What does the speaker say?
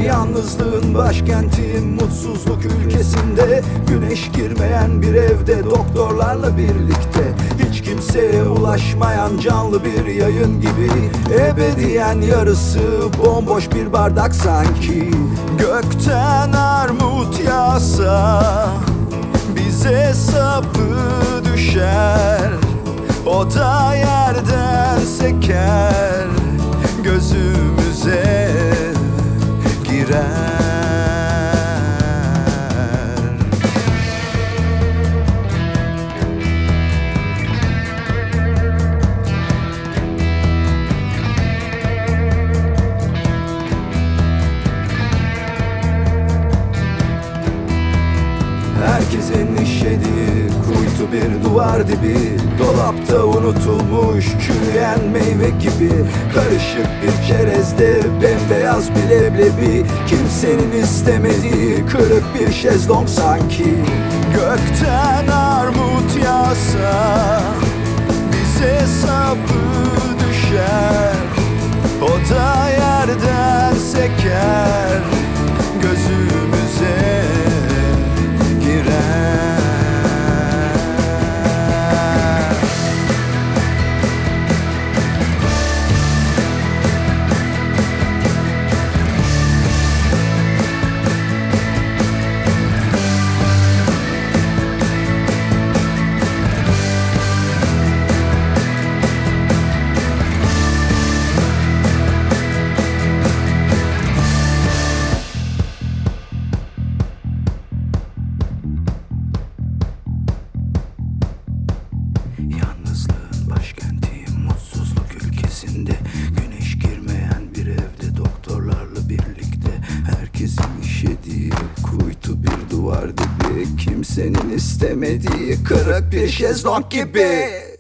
Yalnızlığın başkenti, mutsuzluk ülkesinde, güneş girmeyen bir evde doktorlarla birlikte, hiç kimseye ulaşmayan canlı bir yayın gibi, ebediyen yarısı bomboş bir bardak sanki. Gökten armut yağsa bize sapı düşer, o da yerden seker, gözümüze girer. Herkesin işediği kuytu bir duvar dibi, dolapta unutulmuş çürüyen meyve gibi, karışık bir çerezde bembeyaz bir leblebi, kimsenin istemediği kırık bir şezlong sanki. Gökten armut yağsa bize sapı düşer, o da yerden seker, gözümüze girer. Yalnızlığın başkenti, mutsuzluk ülkesinde, güneş girmeyen bir evde doktorlarla birlikte, herkesin işediği kuytu bir duvar dibi, kimsenin istemediği kırık bir şezlong gibi.